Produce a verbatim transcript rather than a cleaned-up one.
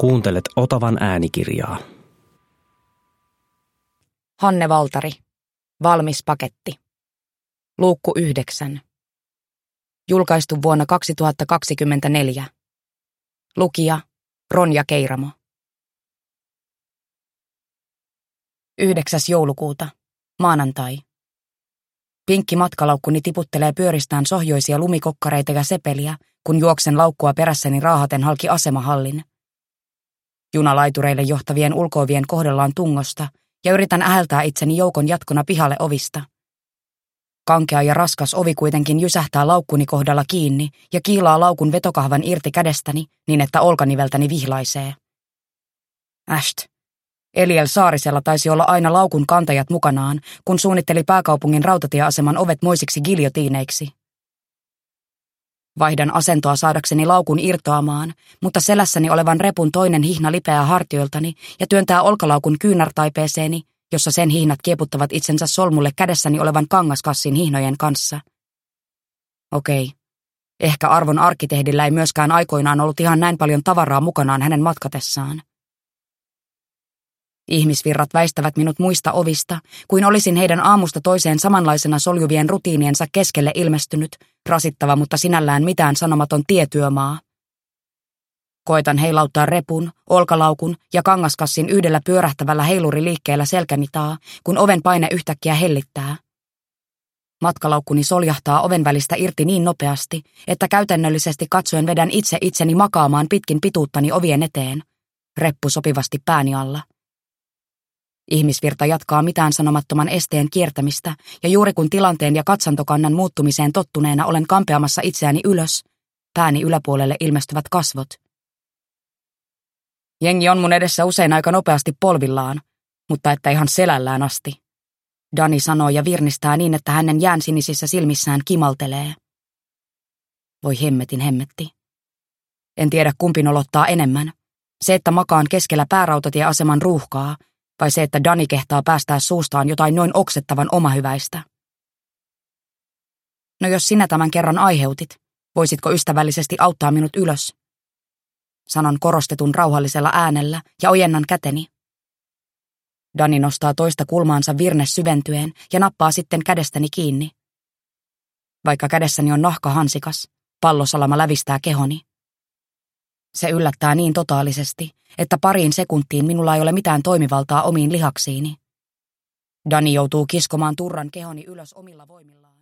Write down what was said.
Kuuntelet Otavan äänikirjaa. Hanne Valtari. Valmis paketti. Luukku yhdeksän. Julkaistu vuonna kaksituhattakaksikymmentäneljä. Lukija Ronja Keiramo. yhdeksäs joulukuuta. Maanantai. Pinkki matkalaukkuni tiputtelee pyöristään sohjoisia lumikokkareita ja sepeliä, kun juoksen laukkua perässäni raahaten halki asemahallin. Junalaitureille johtavien ulko-ovien kohdellaan tungosta ja yritän äheltää itseni joukon jatkona pihalle ovista. Kankea ja raskas ovi kuitenkin jysähtää laukkuni kohdalla kiinni ja kiilaa laukun vetokahvan irti kädestäni niin, että olkaniveltäni vihlaisee. Äst. Eliel Saarisella taisi olla aina laukun kantajat mukanaan, kun suunnitteli pääkaupungin rautatieaseman ovet moisiksi giljotiineiksi. Vaihdan asentoa saadakseni laukun irtoamaan, mutta selässäni olevan repun toinen hihna lipeää hartioiltani ja työntää olkalaukun kyynärtaipeeseeni, jossa sen hihnat kieputtavat itsensä solmulle kädessäni olevan kangaskassin hihnojen kanssa. Okei, ehkä arvon arkkitehdillä ei myöskään aikoinaan ollut ihan näin paljon tavaraa mukanaan hänen matkatessaan. Ihmisvirrat väistävät minut muista ovista, kuin olisin heidän aamusta toiseen samanlaisena soljuvien rutiiniensa keskelle ilmestynyt, rasittava, mutta sinällään mitään sanomaton tietyömaa. Koitan heilauttaa repun, olkalaukun ja kangaskassin yhdellä pyörähtävällä heiluriliikkeellä selkäni taa, kun oven paine yhtäkkiä hellittää. Matkalaukkuni soljahtaa oven välistä irti niin nopeasti, että käytännöllisesti katsoen vedän itse itseni makaamaan pitkin pituuttani ovien eteen, reppu sopivasti pääni alla. Ihmisvirta jatkaa mitään sanomattoman esteen kiertämistä, ja juuri kun tilanteen ja katsantokannan muuttumiseen tottuneena olen kampeamassa itseäni ylös, pääni yläpuolelle ilmestyvät kasvot. Jengi on mun edessä usein aika nopeasti polvillaan, mutta että ihan selällään asti. Dani sanoo ja virnistää niin, että hänen jäänsinisissä silmissään kimaltelee. Voi hemmetin hemmetti. En tiedä kumpi nolottaa enemmän. Se, että makaan keskellä päärautatieaseman ruuhkaa, vai se, että Dani kehtaa päästää suustaan jotain noin oksettavan omahyväistä. No jos sinä tämän kerran aiheutit, voisitko ystävällisesti auttaa minut ylös? Sanon korostetun rauhallisella äänellä ja ojennan käteni. Dani nostaa toista kulmaansa virne syventyen ja nappaa sitten kädestäni kiinni. Vaikka kädessäni on nahkahansikas, pallosalama lävistää kehoni. Se yllättää niin totaalisesti, että pariin sekuntiin minulla ei ole mitään toimivaltaa omiin lihaksiini. Dani joutuu kiskomaan turran kehoni ylös omilla voimillaan.